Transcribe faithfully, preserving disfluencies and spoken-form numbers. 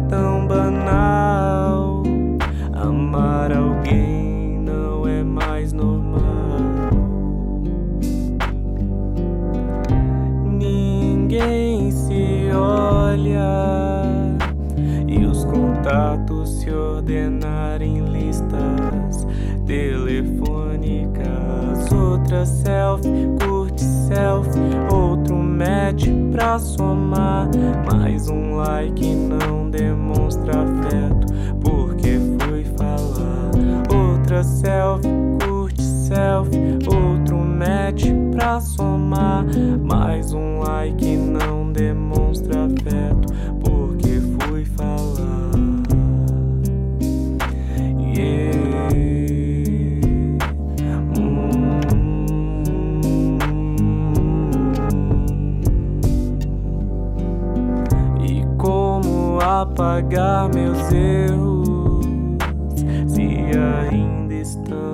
tão banal. Amar alguém não é mais normal. Ninguém se olha e os contatos se ordenarem em listas telefônicas. Outra selfie, curte selfie, outro match pra somar. Mais um like não demonstra afeto, porque fui falar. Outra selfie, curte selfie, outro match pra somar. Mais um like não demonstra afeto, porque fui falar. Yeah. Hum. E como apagar meus erros se ainda estão